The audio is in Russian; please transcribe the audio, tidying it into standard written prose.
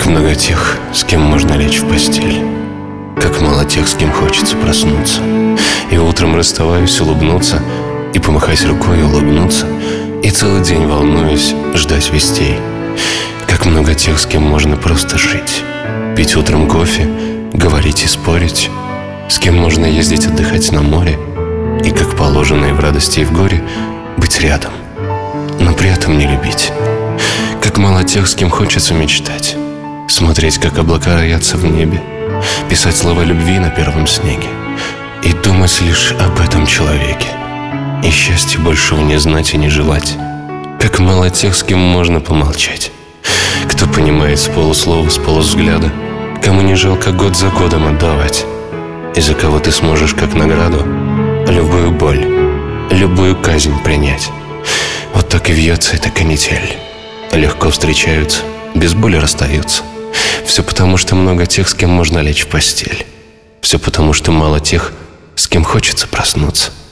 много тех, с кем можно лечь в постель. Как мало тех, с кем хочется проснуться. И утром расставаюсь, улыбнуться, и помахать рукой, улыбнуться, и целый день, волнуюсь, ждать вестей. Как много тех, с кем можно просто жить. Пить утром кофе, говорить и спорить. С кем можно ездить отдыхать на море. И как положено и в радости, и в горе быть рядом, но при этом не любить. Как мало тех, с кем хочется мечтать. Смотреть, как облака роятся в небе. Писать слова любви на первом снеге. И думать лишь об этом человеке. И счастья большего не знать и не желать. Как мало тех, с кем можно помолчать. Кто понимает с полуслова, с полувзгляда. Кому не жалко год за годом отдавать. И за кого ты сможешь как награду любую боль, любую казнь принять. Вот так и вьется эта канитель. Легко встречаются, без боли расстаются. Все потому, что много тех, с кем можно лечь в постель. Все потому, что мало тех, с кем хочется проснуться.